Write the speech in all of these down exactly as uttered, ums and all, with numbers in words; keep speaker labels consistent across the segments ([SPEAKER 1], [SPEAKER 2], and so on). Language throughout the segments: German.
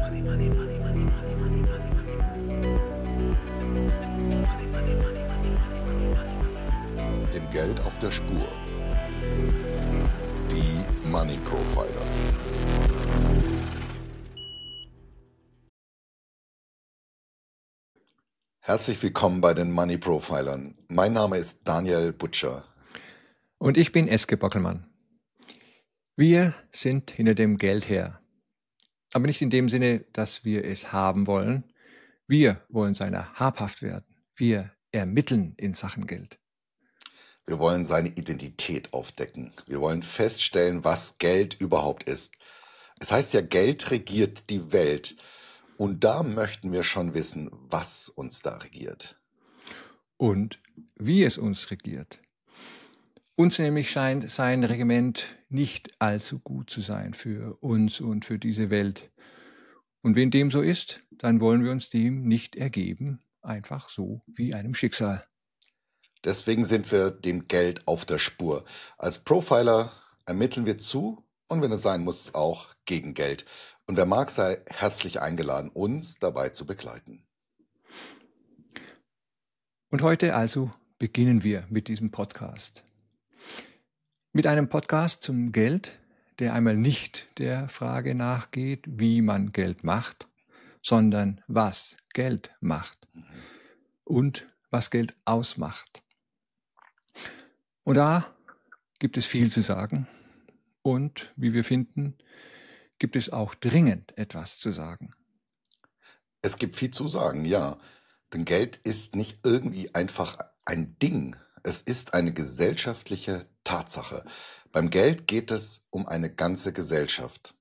[SPEAKER 1] Dem Geld auf der Spur. Die Money Profiler. Herzlich willkommen bei den Money Profilern. Mein Name ist Daniel Butcher.
[SPEAKER 2] Und ich bin Eske Bockelmann. Wir sind hinter dem Geld her. Aber nicht in dem Sinne, dass wir es haben wollen. Wir wollen seiner habhaft werden. Wir ermitteln in Sachen Geld.
[SPEAKER 1] Wir wollen seine Identität aufdecken. Wir wollen feststellen, was Geld überhaupt ist. Es heißt ja, Geld regiert die Welt. Und da möchten wir schon wissen, was uns da regiert.
[SPEAKER 2] Und wie es uns regiert. Uns nämlich scheint sein Regiment nicht allzu gut zu sein für uns und für diese Welt. Und wenn dem so ist, dann wollen wir uns dem nicht ergeben, einfach so wie einem Schicksal.
[SPEAKER 1] Deswegen sind wir dem Geld auf der Spur. Als Profiler ermitteln wir zu und wenn es sein muss, auch gegen Geld. Und wer mag, sei herzlich eingeladen, uns dabei zu begleiten.
[SPEAKER 2] Und heute also beginnen wir mit diesem Podcast. Mit einem Podcast zum Geld, der einmal nicht der Frage nachgeht, wie man Geld macht, sondern was Geld macht und was Geld ausmacht. Und da gibt es viel zu sagen und, wie wir finden, gibt es auch dringend etwas zu sagen.
[SPEAKER 1] Es gibt viel zu sagen, ja. Denn Geld ist nicht irgendwie einfach ein Ding. Es ist eine gesellschaftliche Tatsache. Beim Geld geht es um eine ganze Gesellschaft.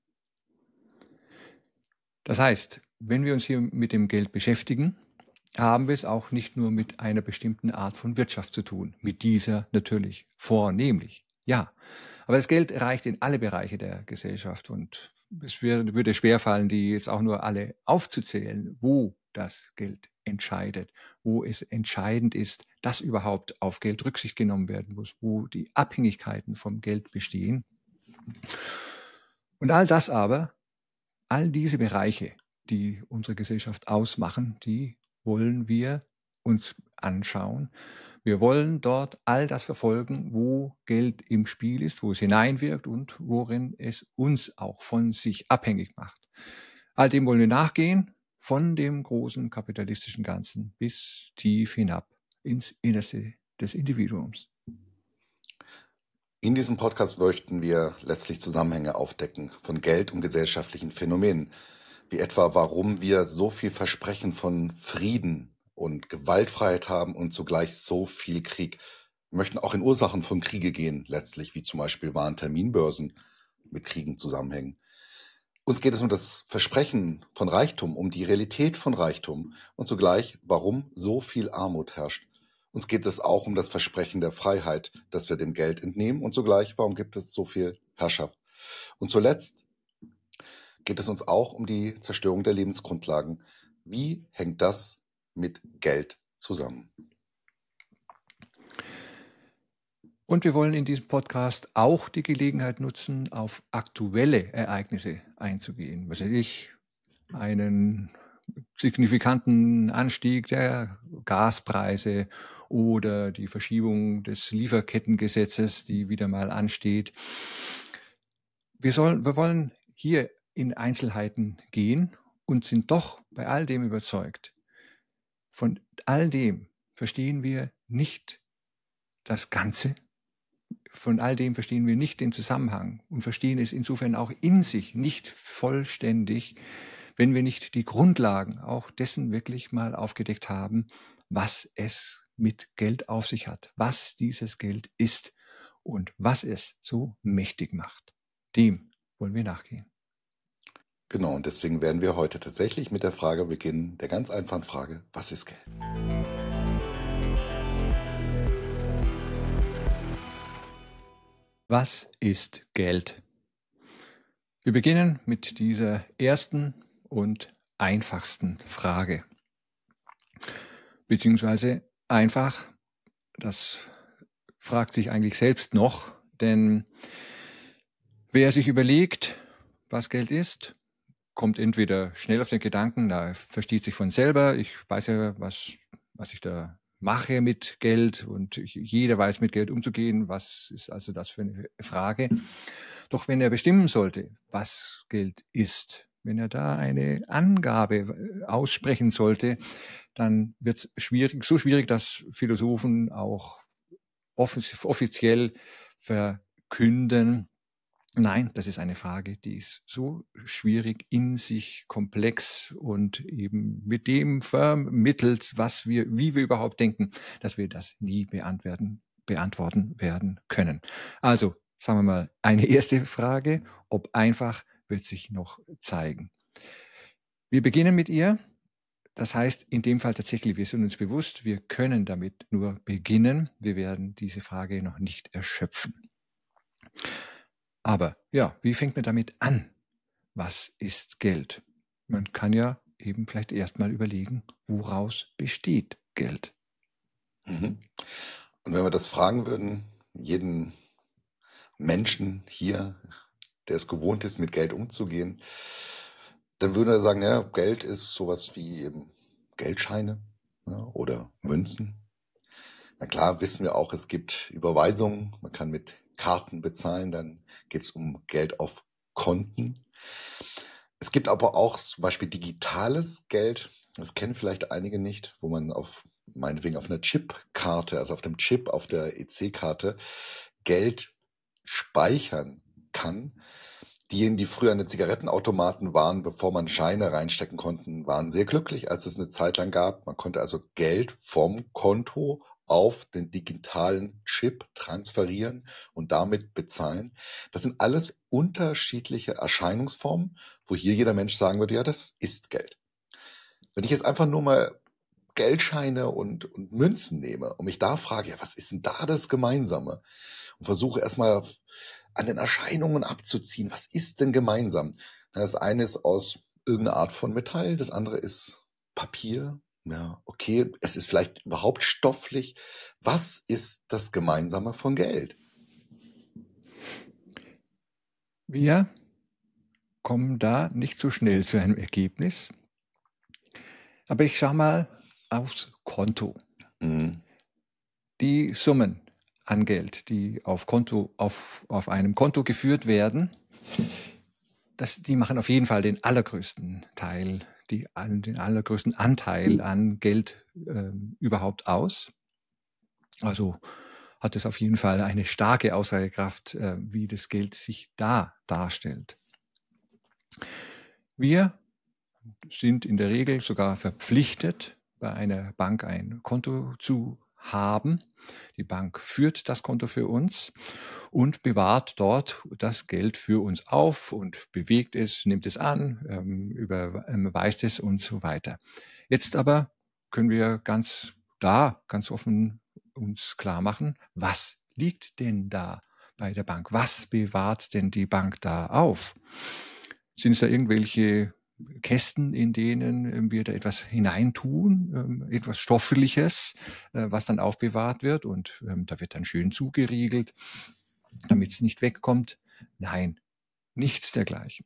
[SPEAKER 2] Das heißt, wenn wir uns hier mit dem Geld beschäftigen, haben wir es auch nicht nur mit einer bestimmten Art von Wirtschaft zu tun. Mit dieser natürlich vornehmlich, ja. Aber das Geld reicht in alle Bereiche der Gesellschaft und es würde schwerfallen, die jetzt auch nur alle aufzuzählen, wo das Geld entscheidet, wo es entscheidend ist, dass überhaupt auf Geld Rücksicht genommen werden muss, wo die Abhängigkeiten vom Geld bestehen. Und all das aber, all diese Bereiche, die unsere Gesellschaft ausmachen, die wollen wir uns anschauen. Wir wollen dort all das verfolgen, wo Geld im Spiel ist, wo es hineinwirkt und worin es uns auch von sich abhängig macht. All dem wollen wir nachgehen, von dem großen kapitalistischen Ganzen bis tief hinab ins Innerste des Individuums.
[SPEAKER 1] In diesem Podcast möchten wir letztlich Zusammenhänge aufdecken von Geld und gesellschaftlichen Phänomenen, wie etwa warum wir so viel Versprechen von Frieden und Gewaltfreiheit haben und zugleich so viel Krieg. Wir möchten auch in Ursachen von Kriege gehen, letztlich wie zum Beispiel wahren Terminbörsen mit Kriegen zusammenhängen. Uns geht es um das Versprechen von Reichtum, um die Realität von Reichtum und zugleich, warum so viel Armut herrscht. Uns geht es auch um das Versprechen der Freiheit, das wir dem Geld entnehmen und zugleich, warum gibt es so viel Herrschaft. Und zuletzt geht es uns auch um die Zerstörung der Lebensgrundlagen. Wie hängt das mit Geld zusammen?
[SPEAKER 2] Und wir wollen in diesem Podcast auch die Gelegenheit nutzen, auf aktuelle Ereignisse einzugehen. Was weiß ich, einen signifikanten Anstieg der Gaspreise oder die Verschiebung des Lieferkettengesetzes, die wieder mal ansteht. Wir, sollen, wir wollen hier in Einzelheiten gehen und sind doch bei all dem überzeugt. Von all dem verstehen wir nicht das Ganze. Von all dem verstehen wir nicht den Zusammenhang und verstehen es insofern auch in sich nicht vollständig, wenn wir nicht die Grundlagen auch dessen wirklich mal aufgedeckt haben, was es mit Geld auf sich hat, was dieses Geld ist und was es so mächtig macht. Dem wollen wir nachgehen.
[SPEAKER 1] Genau, und deswegen werden wir heute tatsächlich mit der Frage beginnen, der ganz einfachen Frage, was ist Geld?
[SPEAKER 2] Was ist Geld? Wir beginnen mit dieser ersten und einfachsten Frage. Beziehungsweise einfach, das fragt sich eigentlich selbst noch, denn wer sich überlegt, was Geld ist, kommt entweder schnell auf den Gedanken, na, versteht sich von selber, ich weiß ja, was, was ich da mache mit Geld und ich, jeder weiß, mit Geld umzugehen, was ist also das für eine Frage. Doch wenn er bestimmen sollte, was Geld ist, wenn er da eine Angabe aussprechen sollte, dann wird es schwierig, so schwierig, dass Philosophen auch offiz- offiziell verkünden, nein, das ist eine Frage, die ist so schwierig, in sich komplex und eben mit dem vermittelt, was wir, wie wir überhaupt denken, dass wir das nie beantworten, beantworten werden können. Also, sagen wir mal, eine erste Frage, ob einfach, wird sich noch zeigen. Wir beginnen mit ihr. Das heißt, in dem Fall tatsächlich, wir sind uns bewusst, wir können damit nur beginnen. Wir werden diese Frage noch nicht erschöpfen. Aber ja, wie fängt man damit an? Was ist Geld? Man kann ja eben vielleicht erstmal überlegen, woraus besteht Geld?
[SPEAKER 1] Mhm. Und wenn wir das fragen würden, jeden Menschen hier, der es gewohnt ist, mit Geld umzugehen, dann würde er sagen, ja, Geld ist sowas wie eben Geldscheine, ja, oder Münzen. Na klar, wissen wir auch, es gibt Überweisungen, man kann mit Karten bezahlen, dann geht es um Geld auf Konten. Es gibt aber auch zum Beispiel digitales Geld, das kennen vielleicht einige nicht, wo man auf, meinetwegen auf einer Chipkarte, also auf dem Chip, auf der E C-Karte, Geld speichern kann. Diejenigen, die früher an den Zigarettenautomaten waren, bevor man Scheine reinstecken konnten, waren sehr glücklich, als es eine Zeit lang gab. Man konnte also Geld vom Konto auf den digitalen Chip transferieren und damit bezahlen. Das sind alles unterschiedliche Erscheinungsformen, wo hier jeder Mensch sagen würde, ja, das ist Geld. Wenn ich jetzt einfach nur mal Geldscheine und, und Münzen nehme und mich da frage, ja, was ist denn da das Gemeinsame? Und versuche erstmal an den Erscheinungen abzuziehen, was ist denn gemeinsam? Das eine ist aus irgendeiner Art von Metall, das andere ist Papier. Ja, okay, es ist vielleicht überhaupt stofflich. Was ist das Gemeinsame von Geld?
[SPEAKER 2] Wir kommen da nicht so schnell zu einem Ergebnis. Aber ich schaue mal aufs Konto.
[SPEAKER 1] Mhm.
[SPEAKER 2] Die Summen an Geld, die auf, Konto, auf, auf einem Konto geführt werden, das, die machen auf jeden Fall den allergrößten Teil, die, den allergrößten Anteil an Geld äh, überhaupt aus. Also hat es auf jeden Fall eine starke Aussagekraft, äh, wie das Geld sich da darstellt. Wir sind in der Regel sogar verpflichtet, bei einer Bank ein Konto zu haben. Die Bank führt das Konto für uns und bewahrt dort das Geld für uns auf und bewegt es, nimmt es an, ähm, überweist es und so weiter. Jetzt aber können wir ganz da, ganz offen uns klar machen, was liegt denn da bei der Bank? Was bewahrt denn die Bank da auf? Sind es da irgendwelche Kästen, in denen wir da etwas hineintun, etwas Stoffliches, was dann aufbewahrt wird und da wird dann schön zugeriegelt, damit es nicht wegkommt? Nein, nichts dergleichen.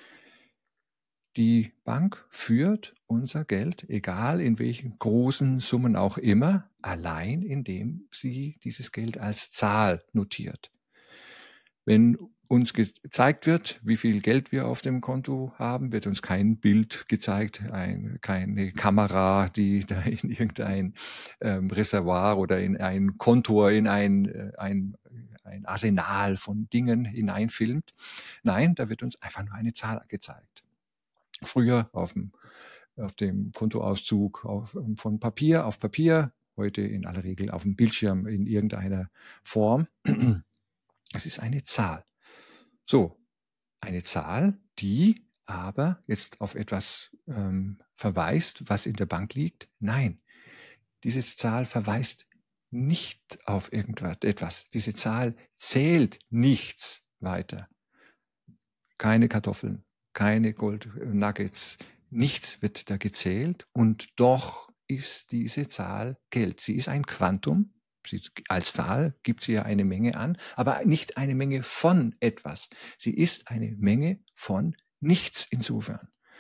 [SPEAKER 2] Die Bank führt unser Geld, egal in welchen großen Summen auch immer, allein indem sie dieses Geld als Zahl notiert. Wenn uns gezeigt wird, wie viel Geld wir auf dem Konto haben, wird uns kein Bild gezeigt, ein, keine Kamera, die da in irgendein ähm, Reservoir oder in ein Kontor, in ein, ein, ein Arsenal von Dingen hineinfilmt. Nein, da wird uns einfach nur eine Zahl gezeigt. Früher auf dem, auf dem Kontoauszug auf, von Papier auf Papier, heute in aller Regel auf dem Bildschirm in irgendeiner Form. Es ist eine Zahl. So, eine Zahl, die aber jetzt auf etwas ähm, verweist, was in der Bank liegt. Nein, diese Zahl verweist nicht auf irgendetwas. Diese Zahl zählt nichts weiter. Keine Kartoffeln, keine Goldnuggets, nichts wird da gezählt und doch ist diese Zahl Geld. Sie ist ein Quantum. Sie, als Zahl gibt sie ja eine Menge an, aber nicht eine Menge von etwas. Sie ist eine Menge von nichts insofern.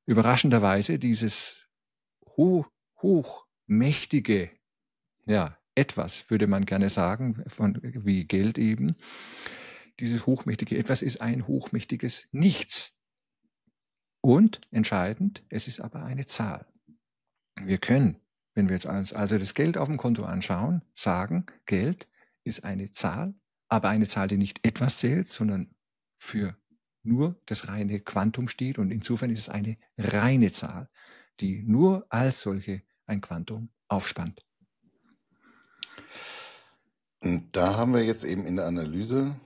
[SPEAKER 2] überraschenderweise dieses hoch, hochmächtige, ja, etwas, würde man gerne sagen, von, wie Geld eben. Dieses hochmächtige Etwas ist ein hochmächtiges Nichts. Und entscheidend, es ist aber eine Zahl. Wir können, wenn wir jetzt also das Geld auf dem Konto anschauen, sagen, Geld ist eine Zahl, aber eine Zahl, die nicht etwas zählt, sondern für nur das reine Quantum steht. Und insofern ist es eine reine Zahl, die nur als solche ein Quantum aufspannt.
[SPEAKER 1] Und da haben wir jetzt eben in der Analyse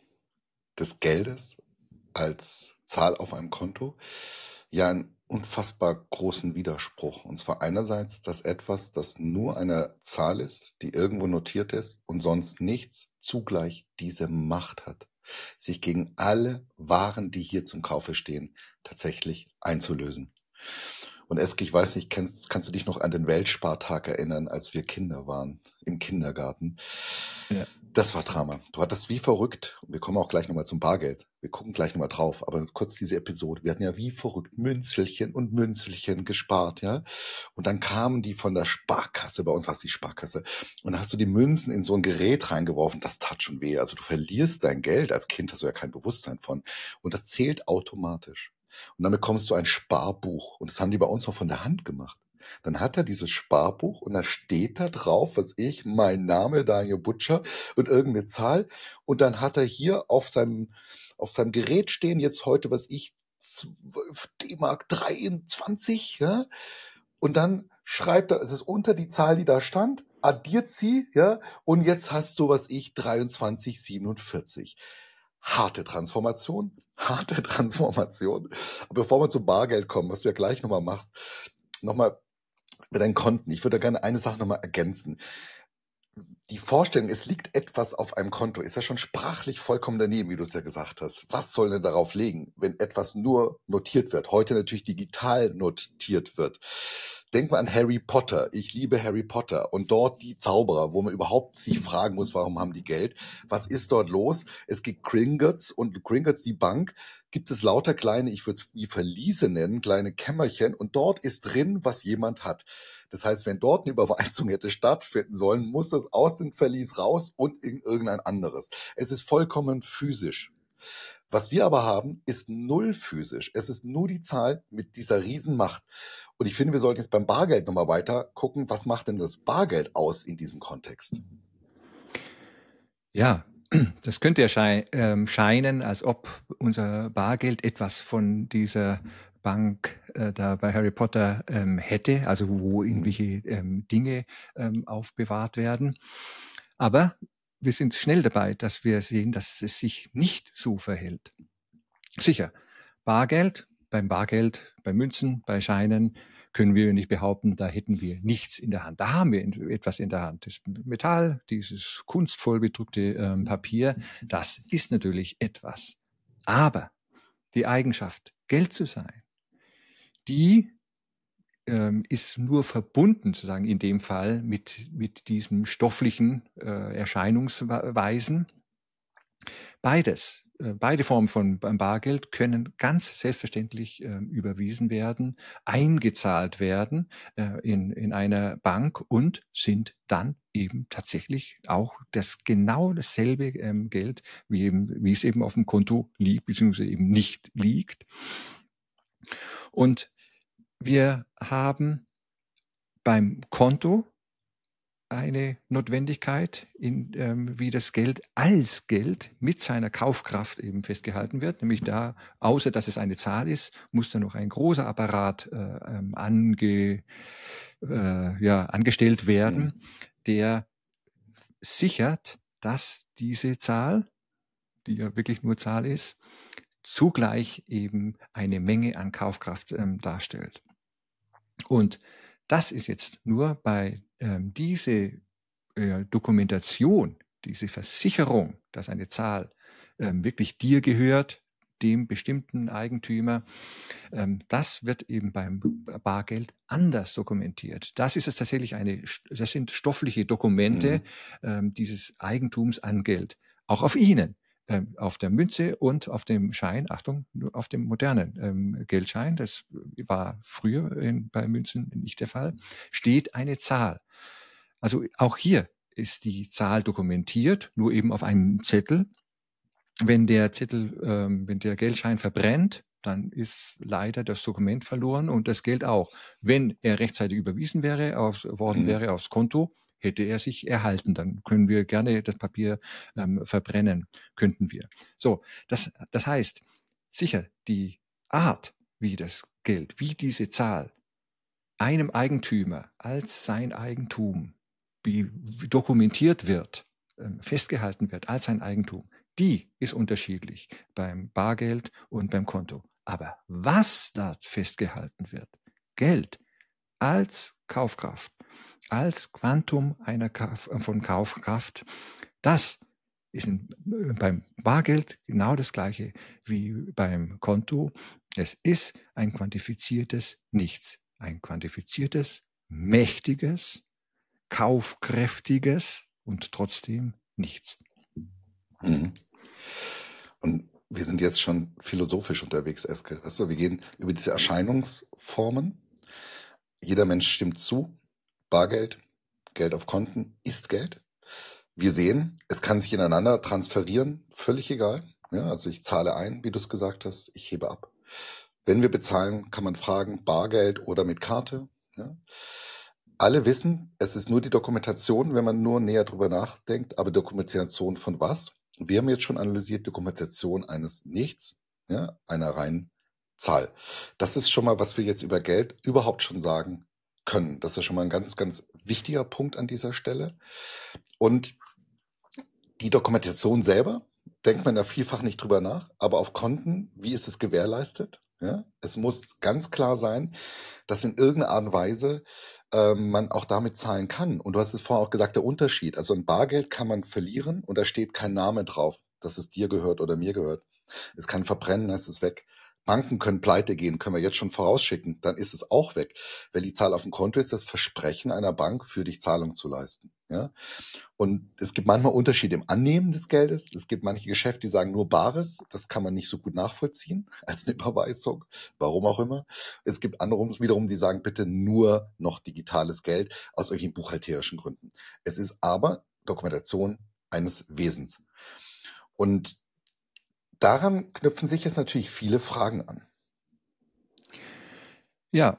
[SPEAKER 1] des Geldes als Zahl auf einem Konto ja einen unfassbar großen Widerspruch. Und zwar einerseits, dass etwas, das nur eine Zahl ist, die irgendwo notiert ist und sonst nichts, zugleich diese Macht hat, sich gegen alle Waren, die hier zum Kaufe stehen, tatsächlich einzulösen. Und Eske, ich weiß nicht, kennst, kannst du dich noch an den Weltspartag erinnern, als wir Kinder waren, im Kindergarten?
[SPEAKER 2] Ja.
[SPEAKER 1] Das war Drama. Du hattest wie verrückt, wir kommen auch gleich nochmal zum Bargeld, wir gucken gleich nochmal drauf, aber kurz diese Episode, wir hatten ja wie verrückt Münzelchen und Münzelchen gespart, ja, und dann kamen die von der Sparkasse, bei uns war es die Sparkasse, und dann hast du die Münzen in so ein Gerät reingeworfen, das tat schon weh, also du verlierst dein Geld, als Kind hast du ja kein Bewusstsein von, und das zählt automatisch. Und dann bekommst du ein Sparbuch, und das haben die bei uns noch von der Hand gemacht. Dann hat er dieses Sparbuch und da steht da drauf, was ich, mein Name, Daniel Butcher und irgendeine Zahl. Und dann hat er hier auf seinem, auf seinem Gerät stehen, jetzt heute, was ich, zwölf D-Mark dreiundzwanzig, ja. Und dann schreibt er, es ist unter die Zahl, die da stand, addiert sie, ja. Und jetzt hast du, was ich, dreiundzwanzig siebenundvierzig. Harte Transformation, harte Transformation. Aber bevor wir zum Bargeld kommen, was du ja gleich nochmal machst, nochmal bei deinen Konten. Ich würde gerne eine Sache nochmal ergänzen. Die Vorstellung, es liegt etwas auf einem Konto, ist ja schon sprachlich vollkommen daneben, wie du es ja gesagt hast. Was soll denn darauf liegen, wenn etwas nur notiert wird? Heute natürlich digital notiert wird. Denk mal an Harry Potter. Ich liebe Harry Potter. Und dort die Zauberer, wo man überhaupt sich fragen muss, warum haben die Geld? Was ist dort los? Es gibt Gringotts und Gringotts, die Bank, gibt es lauter kleine, ich würde es wie Verliese nennen, kleine Kämmerchen. Und dort ist drin, was jemand hat. Das heißt, wenn dort eine Überweisung hätte stattfinden sollen, muss das aus dem Verlies raus und in irgendein anderes. Es ist vollkommen physisch. Was wir aber haben, ist null physisch. Es ist nur die Zahl mit dieser Riesenmacht. Und ich finde, wir sollten jetzt beim Bargeld nochmal weiter gucken, was macht denn das Bargeld aus in diesem Kontext?
[SPEAKER 2] Ja, das könnte ja schei- ähm, scheinen, als ob unser Bargeld etwas von dieser Bank äh, da bei Harry Potter ähm, hätte, also wo irgendwelche ähm, Dinge ähm, aufbewahrt werden. Aber wir sind schnell dabei, dass wir sehen, dass es sich nicht so verhält. Sicher, Bargeld, beim Bargeld, bei Münzen, bei Scheinen können wir nicht behaupten, da hätten wir nichts in der Hand. Da haben wir etwas in der Hand. Das Metall, dieses kunstvoll bedruckte ähm, Papier, das ist natürlich etwas. Aber die Eigenschaft, Geld zu sein, die ähm, ist nur verbunden, sozusagen in dem Fall, mit, mit diesem stofflichen äh, Erscheinungsweisen. Beides, äh, beide Formen von Bargeld können ganz selbstverständlich äh, überwiesen werden, eingezahlt werden äh, in, in einer Bank und sind dann eben tatsächlich auch das genau dasselbe ähm, Geld, wie, eben, wie es eben auf dem Konto liegt, beziehungsweise eben nicht liegt. Und wir haben beim Konto eine Notwendigkeit, in, ähm, wie das Geld als Geld mit seiner Kaufkraft eben festgehalten wird. Nämlich da, außer dass es eine Zahl ist, muss da noch ein großer Apparat äh, ähm, ange, äh, ja, angestellt werden,
[SPEAKER 1] Mhm.
[SPEAKER 2] der sichert, dass diese Zahl, die ja wirklich nur Zahl ist, zugleich eben eine Menge an Kaufkraft ähm, darstellt. Und das ist jetzt nur bei ähm, diese äh, Dokumentation, diese Versicherung, dass eine Zahl ähm, wirklich dir gehört, dem bestimmten Eigentümer, ähm, das wird eben beim Bargeld anders dokumentiert. Das ist es tatsächlich eine, das sind stoffliche Dokumente
[SPEAKER 1] Mhm.
[SPEAKER 2] ähm, dieses Eigentums an Geld. Auch auf Ihnen ähm, auf der Münze und auf dem Schein, Achtung, nur auf dem modernen ähm, Geldschein, das war früher in, bei Münzen nicht der Fall, steht eine Zahl. Also auch hier ist die Zahl dokumentiert, nur eben auf einem Zettel. Wenn der Zettel, ähm, wenn der Geldschein verbrennt, dann ist leider das Dokument verloren und das Geld auch. Wenn er rechtzeitig überwiesen wäre, auf, worden
[SPEAKER 1] Mhm.
[SPEAKER 2] wäre aufs Konto, hätte er sich erhalten. Dann können wir gerne das Papier ähm, verbrennen, könnten wir. So, das, das heißt, sicher, die Art, wie das Geld, wie diese Zahl einem Eigentümer als sein Eigentum wie, wie dokumentiert wird, ähm, festgehalten wird als sein Eigentum, die ist unterschiedlich beim Bargeld und beim Konto. Aber was dort festgehalten wird, Geld als Kaufkraft, als Quantum einer Kauf, von Kaufkraft, das ist in, äh, beim Bargeld genau das gleiche wie beim Konto. Es ist ein quantifiziertes Nichts, ein quantifiziertes, mächtiges, kaufkräftiges und trotzdem nichts.
[SPEAKER 1] Mhm. Und wir sind jetzt schon philosophisch unterwegs, Eske. Weißt du, wir gehen über diese Erscheinungsformen. Jeder Mensch stimmt zu. Bargeld, Geld auf Konten ist Geld. Wir sehen, es kann sich ineinander transferieren, völlig egal. Ja, also ich zahle ein, wie du es gesagt hast, ich hebe ab. Wenn wir bezahlen, kann man fragen, Bargeld oder mit Karte. Ja. Alle wissen, es ist nur die Dokumentation, wenn man nur näher drüber nachdenkt, aber Dokumentation von was? Wir haben jetzt schon analysiert, Dokumentation eines Nichts, ja, einer reinen Zahl. Das ist schon mal, was wir jetzt über Geld überhaupt schon sagen können. Das ist schon mal ein ganz, ganz wichtiger Punkt an dieser Stelle. Und die Dokumentation selber, denkt man da vielfach nicht drüber nach, aber auf Konten, wie ist es gewährleistet? Ja, es muss ganz klar sein, dass in irgendeiner Art und Weise ähm, man auch damit zahlen kann. Und du hast es vorher auch gesagt, der Unterschied. Also ein Bargeld kann man verlieren und da steht kein Name drauf, dass es dir gehört oder mir gehört. Es kann verbrennen, dann ist es weg. Banken können pleite gehen, können wir jetzt schon vorausschicken, dann ist es auch weg. Weil die Zahl auf dem Konto ist das Versprechen einer Bank, für dich Zahlung zu leisten. Ja? Und es gibt manchmal Unterschiede im Annehmen des Geldes. Es gibt manche Geschäfte, die sagen nur Bares. Das kann man nicht so gut nachvollziehen als eine Überweisung. Warum auch immer. Es gibt andere wiederum, die sagen bitte nur noch digitales Geld aus irgendwelchen buchhalterischen Gründen. Es ist aber Dokumentation eines Wesens. Und daran knüpfen sich jetzt natürlich viele Fragen an.
[SPEAKER 2] Ja,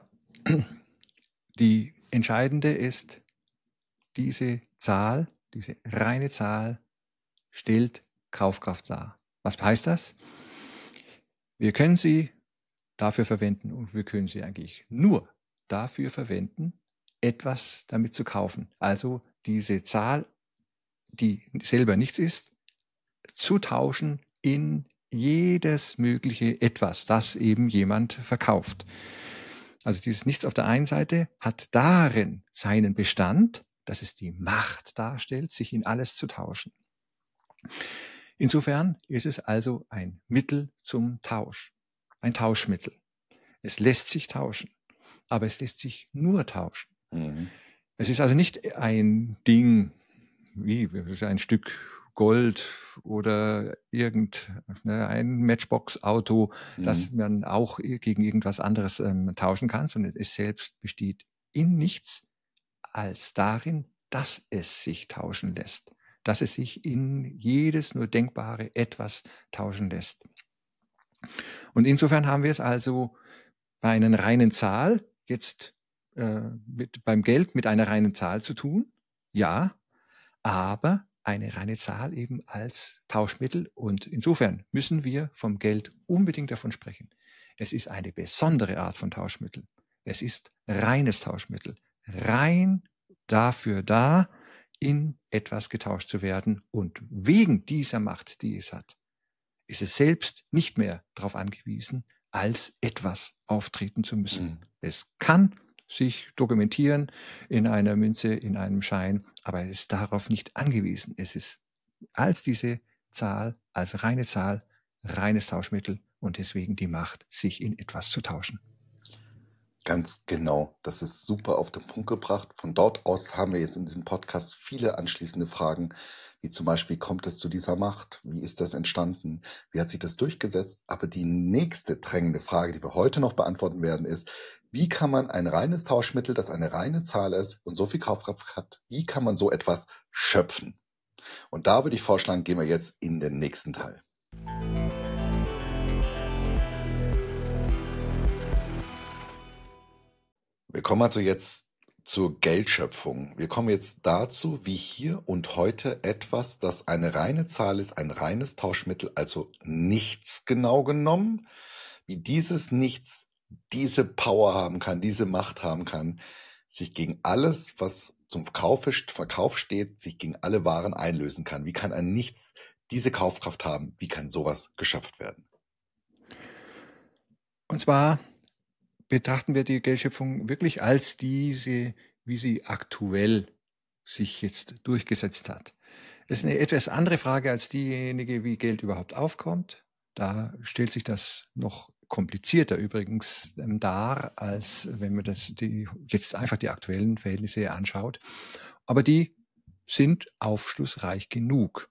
[SPEAKER 2] die entscheidende ist, diese Zahl, diese reine Zahl stellt Kaufkraft dar. Was heißt das? Wir können sie dafür verwenden und wir können sie eigentlich nur dafür verwenden, etwas damit zu kaufen. Also diese Zahl, die selber nichts ist, zu tauschen in jedes mögliche Etwas, das eben jemand verkauft. Also dieses Nichts auf der einen Seite hat darin seinen Bestand, dass es die Macht darstellt, sich in alles zu tauschen. Insofern ist es also ein Mittel zum Tausch, ein Tauschmittel. Es lässt sich tauschen, aber es lässt sich nur tauschen.
[SPEAKER 1] Mhm.
[SPEAKER 2] Es ist also nicht ein Ding, wie ein Stück Gold oder irgendein Matchbox-Auto, das
[SPEAKER 1] Mhm.
[SPEAKER 2] man auch gegen irgendwas anderes ähm, tauschen kann, sondern es selbst besteht in nichts als darin, dass es sich tauschen lässt, dass es sich in jedes nur denkbare etwas tauschen lässt. Und insofern haben wir es also bei einer reinen Zahl jetzt äh, mit, beim Geld mit einer reinen Zahl zu tun, ja, aber eine reine Zahl eben als Tauschmittel. Und insofern müssen wir vom Geld unbedingt davon sprechen. Es ist eine besondere Art von Tauschmittel. Es ist reines Tauschmittel, rein dafür da, in etwas getauscht zu werden. Und wegen dieser Macht, die es hat, ist es selbst nicht mehr darauf angewiesen, als etwas auftreten zu müssen.
[SPEAKER 1] Mhm.
[SPEAKER 2] Es kann sich dokumentieren in einer Münze, in einem Schein, aber es ist darauf nicht angewiesen. Es ist als diese Zahl, als reine Zahl, reines Tauschmittel und deswegen die Macht, sich in etwas zu tauschen.
[SPEAKER 1] Ganz genau. Das ist super auf den Punkt gebracht. Von dort aus haben wir jetzt in diesem Podcast viele anschließende Fragen, wie zum Beispiel, kommt es zu dieser Macht? Wie ist das entstanden? Wie hat sich das durchgesetzt? Aber die nächste drängende Frage, die wir heute noch beantworten werden, ist, wie kann man ein reines Tauschmittel, das eine reine Zahl ist und so viel Kaufkraft hat, wie kann man so etwas schöpfen? Und da würde ich vorschlagen, gehen wir jetzt in den nächsten Teil. Wir kommen also jetzt zur Geldschöpfung. Wir kommen jetzt dazu, wie hier und heute etwas, das eine reine Zahl ist, ein reines Tauschmittel, also nichts genau genommen, wie dieses Nichts diese Power haben kann, diese Macht haben kann, sich gegen alles, was zum Verkauf, Verkauf steht, sich gegen alle Waren einlösen kann. Wie kann ein Nichts diese Kaufkraft haben? Wie kann sowas geschöpft werden?
[SPEAKER 2] Und zwar betrachten wir die Geldschöpfung wirklich als diese, wie sie aktuell sich jetzt durchgesetzt hat. Das ist eine etwas andere Frage als diejenige, wie Geld überhaupt aufkommt. Da stellt sich das noch komplizierter übrigens ähm, dar, als wenn man das die, jetzt einfach die aktuellen Verhältnisse anschaut. Aber die sind aufschlussreich genug.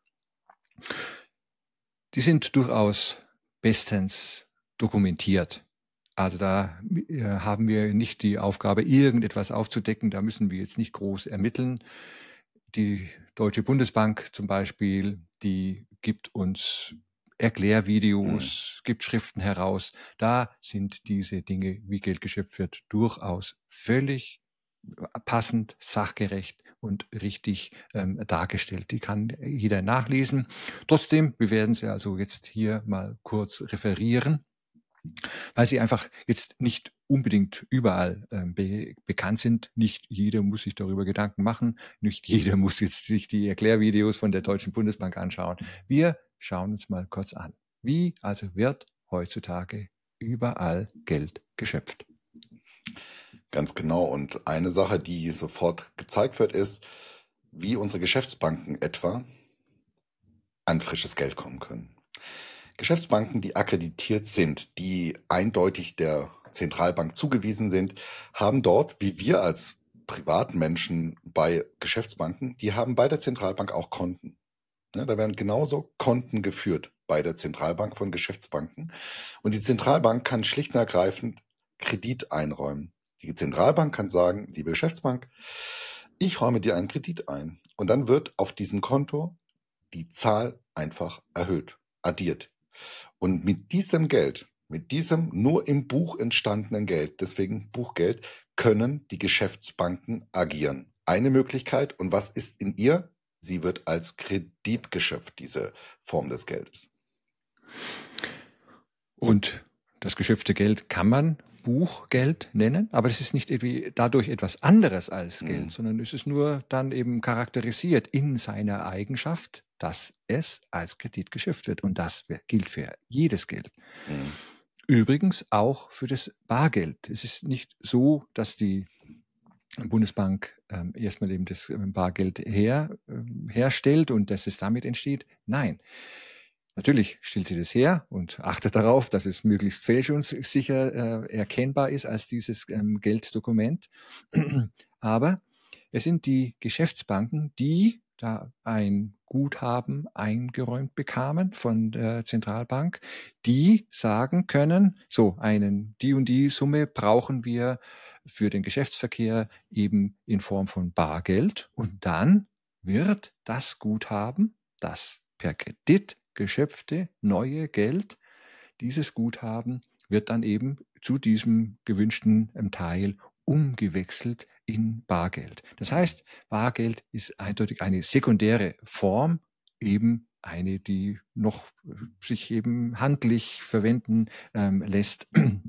[SPEAKER 2] Die sind durchaus bestens dokumentiert. Also da äh, haben wir nicht die Aufgabe, irgendetwas aufzudecken. Da müssen wir jetzt nicht groß ermitteln. Die Deutsche Bundesbank zum Beispiel, die gibt uns Erklärvideos, gibt Schriften heraus. Da sind diese Dinge, wie Geld geschöpft wird, durchaus völlig passend, sachgerecht und richtig ähm, dargestellt. Die kann jeder nachlesen. Trotzdem, wir werden sie also jetzt hier mal kurz referieren, weil sie einfach jetzt nicht unbedingt überall ähm, be bekannt sind. Nicht jeder muss sich darüber Gedanken machen. Nicht jeder muss jetzt sich die Erklärvideos von der Deutschen Bundesbank anschauen. Wir schauen uns mal kurz an. Wie also wird heutzutage überall Geld geschöpft?
[SPEAKER 1] Ganz genau. Und eine Sache, die sofort gezeigt wird, ist, wie unsere Geschäftsbanken etwa an frisches Geld kommen können. Geschäftsbanken, die akkreditiert sind, die eindeutig der Zentralbank zugewiesen sind, haben dort, wie wir als Privatmenschen bei Geschäftsbanken, die haben bei der Zentralbank auch Konten. Ne, da werden genauso Konten geführt bei der Zentralbank von Geschäftsbanken. Und die Zentralbank kann schlicht und ergreifend Kredit einräumen. Die Zentralbank kann sagen, liebe Geschäftsbank, ich räume dir einen Kredit ein. Und dann wird auf diesem Konto die Zahl einfach erhöht, addiert. Und mit diesem Geld, mit diesem nur im Buch entstandenen Geld, deswegen Buchgeld, können die Geschäftsbanken agieren. Eine Möglichkeit. Und was ist in ihr? Sie wird als Kredit geschöpft, diese Form des Geldes.
[SPEAKER 2] Und das geschöpfte Geld kann man Buchgeld nennen, aber es ist nicht irgendwie dadurch etwas anderes als Geld,
[SPEAKER 1] Mhm.
[SPEAKER 2] sondern es ist nur dann eben charakterisiert in seiner Eigenschaft, dass es als Kredit geschöpft wird. Und das gilt für jedes Geld.
[SPEAKER 1] Mhm.
[SPEAKER 2] Übrigens auch für das Bargeld. Es ist nicht so, dass die Bundesbank ähm, erstmal eben das ähm, Bargeld her, ähm, herstellt und dass es damit entsteht. Nein. Natürlich stellt sie das her und achtet darauf, dass es möglichst fälschungssicher äh, erkennbar ist als dieses ähm, Gelddokument. Aber es sind die Geschäftsbanken, die da ein Guthaben eingeräumt bekamen von der Zentralbank, die sagen können, so einen, die und die Summe brauchen wir für den Geschäftsverkehr eben in Form von Bargeld. Und dann wird das Guthaben, das per Kredit geschöpfte neue Geld, dieses Guthaben wird dann eben zu diesem gewünschten ähm, Teil umgewechselt in Bargeld. Das heißt, Bargeld ist eindeutig eine sekundäre Form, eben eine, die noch äh, sich eben handlich verwenden ähm, lässt,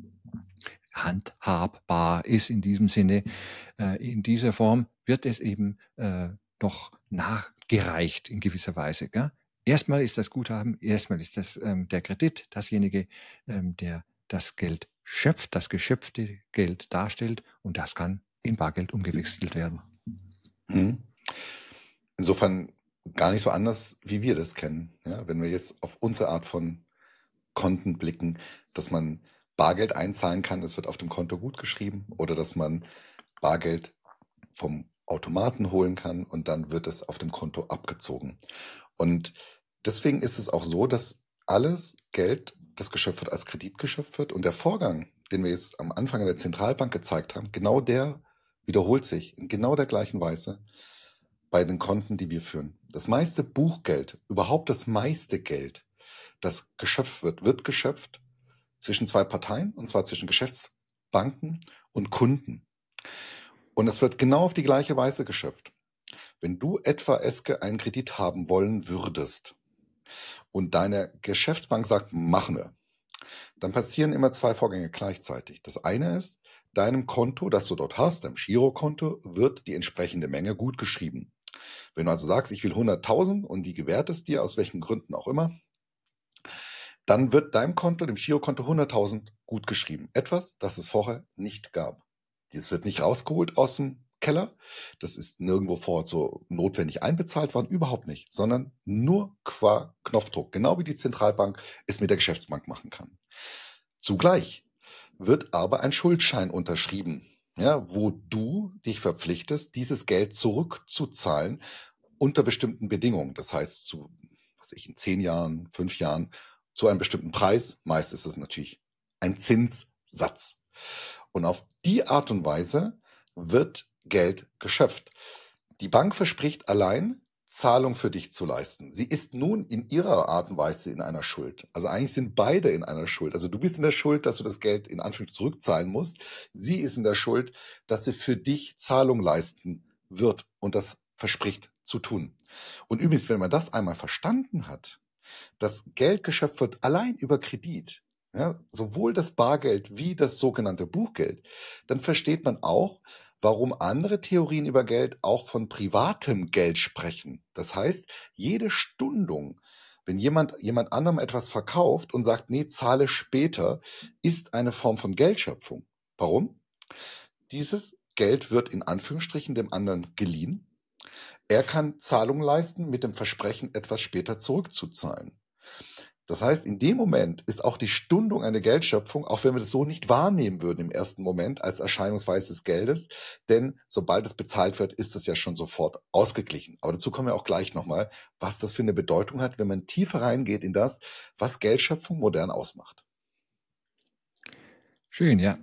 [SPEAKER 2] handhabbar ist in diesem Sinne. Äh, in dieser Form wird es eben äh, noch nachgereicht in gewisser Weise. Gell? Erstmal ist das Guthaben, erstmal ist das ähm, der Kredit, dasjenige, ähm, der das Geld schöpft, das geschöpfte Geld darstellt und das kann in Bargeld umgewechselt werden.
[SPEAKER 1] Mhm. Insofern gar nicht so anders, wie wir das kennen. Ja, wenn wir jetzt auf unsere Art von Konten blicken, dass man Bargeld einzahlen kann, es wird auf dem Konto gut geschrieben, oder dass man Bargeld vom Automaten holen kann und dann wird es auf dem Konto abgezogen. Und deswegen ist es auch so, dass alles Geld, das geschöpft wird, als Kredit geschöpft wird. Und der Vorgang, den wir jetzt am Anfang in der Zentralbank gezeigt haben, genau der wiederholt sich in genau der gleichen Weise bei den Konten, die wir führen. Das meiste Buchgeld, überhaupt das meiste Geld, das geschöpft wird, wird geschöpft zwischen zwei Parteien, und zwar zwischen Geschäftsbanken und Kunden. Und es wird genau auf die gleiche Weise geschöpft. Wenn du etwa, Eske, einen Kredit haben wollen würdest und deine Geschäftsbank sagt, machen wir, dann passieren immer zwei Vorgänge gleichzeitig. Das eine ist, deinem Konto, das du dort hast, deinem Girokonto, wird die entsprechende Menge gut geschrieben. Wenn du also sagst, ich will hunderttausend und die gewährt es dir, aus welchen Gründen auch immer, dann wird deinem Konto, dem Girokonto, hunderttausend gut geschrieben. Etwas, das es vorher nicht gab. Das wird nicht rausgeholt aus dem Keller. Das ist nirgendwo vorher so notwendig einbezahlt worden, überhaupt nicht, sondern nur qua Knopfdruck, genau wie die Zentralbank es mit der Geschäftsbank machen kann. Zugleich wird aber ein Schuldschein unterschrieben, ja, wo du dich verpflichtest, dieses Geld zurückzuzahlen unter bestimmten Bedingungen. Das heißt, zu, was weiß ich, in zehn Jahren, fünf Jahren, zu einem bestimmten Preis. Meist ist es natürlich ein Zinssatz. Und auf die Art und Weise wird Geld geschöpft. Die Bank verspricht allein, Zahlung für dich zu leisten. Sie ist nun in ihrer Art und Weise in einer Schuld. Also eigentlich sind beide in einer Schuld. Also du bist in der Schuld, dass du das Geld in Anführungszeichen zurückzahlen musst. Sie ist in der Schuld, dass sie für dich Zahlung leisten wird und das verspricht zu tun. Und übrigens, wenn man das einmal verstanden hat, dass Geld geschöpft wird allein über Kredit, ja, sowohl das Bargeld wie das sogenannte Buchgeld, dann versteht man auch, warum andere Theorien über Geld auch von privatem Geld sprechen. Das heißt, jede Stundung, wenn jemand jemand anderem etwas verkauft und sagt, nee, zahle später, ist eine Form von Geldschöpfung. Warum? Dieses Geld wird in Anführungsstrichen dem anderen geliehen. Er kann Zahlungen leisten mit dem Versprechen, etwas später zurückzuzahlen. Das heißt, in dem Moment ist auch die Stundung eine Geldschöpfung, auch wenn wir das so nicht wahrnehmen würden im ersten Moment als Erscheinungsweise des Geldes, denn sobald es bezahlt wird, ist es ja schon sofort ausgeglichen. Aber dazu kommen wir auch gleich nochmal, was das für eine Bedeutung hat, wenn man tiefer reingeht in das, was Geldschöpfung modern ausmacht.
[SPEAKER 2] Schön, ja.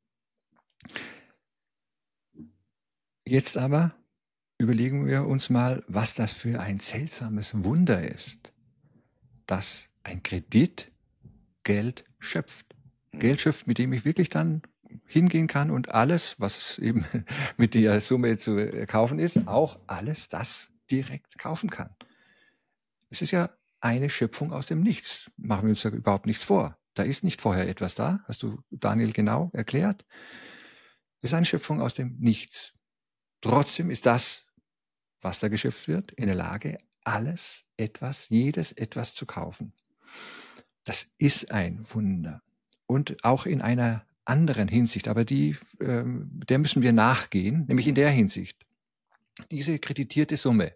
[SPEAKER 2] Jetzt aber überlegen wir uns mal, was das für ein seltsames Wunder ist, dass ein Kredit Geld schöpft.
[SPEAKER 1] Mhm.
[SPEAKER 2] Geld schöpft, mit dem ich wirklich dann hingehen kann und alles, was eben mit der Summe zu kaufen ist, auch alles das direkt kaufen kann. Es ist ja eine Schöpfung aus dem Nichts. Machen wir uns da überhaupt nichts vor. Da ist nicht vorher etwas da, hast du, Daniel, genau erklärt. Es ist eine Schöpfung aus dem Nichts. Trotzdem ist das, was da geschöpft wird, in der Lage, alles, etwas, jedes etwas zu kaufen. Das ist ein Wunder. Und auch in einer anderen Hinsicht, aber die, ähm, der müssen wir nachgehen, nämlich in der Hinsicht. Diese kreditierte Summe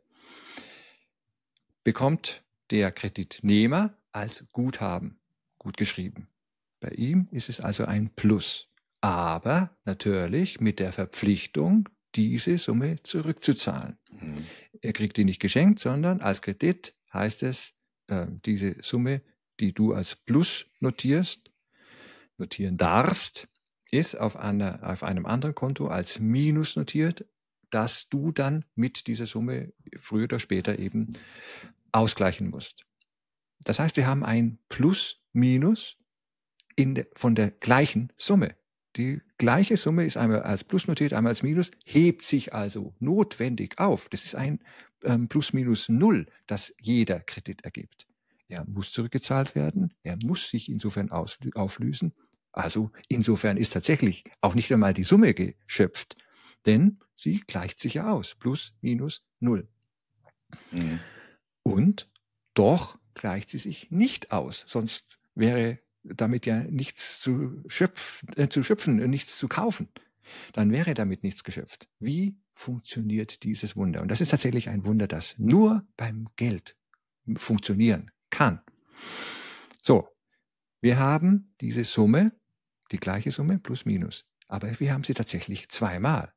[SPEAKER 2] bekommt der Kreditnehmer als Guthaben gut geschrieben. Bei ihm ist es also ein Plus, aber natürlich mit der Verpflichtung, diese Summe zurückzuzahlen.
[SPEAKER 1] Mhm.
[SPEAKER 2] Er kriegt die nicht geschenkt, sondern als Kredit heißt es, äh, diese Summe, die du als Plus notierst, notieren darfst, ist auf, einer, auf einem anderen Konto als Minus notiert, das du dann mit dieser Summe früher oder später eben ausgleichen musst. Das heißt, wir haben ein Plus-Minus in de, von der gleichen Summe. Die gleiche Summe ist einmal als Plus notiert, einmal als Minus, hebt sich also notwendig auf. Das ist ein ähm, Plus-Minus-Null, das jeder Kredit ergibt. Er muss zurückgezahlt werden, er muss sich insofern aus, auflösen. Also insofern ist tatsächlich auch nicht einmal die Summe geschöpft, denn sie gleicht sich ja aus. Plus, Minus, Null.
[SPEAKER 1] Mhm.
[SPEAKER 2] Und doch gleicht sie sich nicht aus, sonst wäre damit ja nichts zu, schöpf, äh, zu schöpfen, nichts zu kaufen. Dann wäre damit nichts geschöpft. Wie funktioniert dieses Wunder? Und das ist tatsächlich ein Wunder, das nur beim Geld funktionieren kann. So, wir haben diese Summe, die gleiche Summe plus minus. Aber wir haben sie tatsächlich zweimal.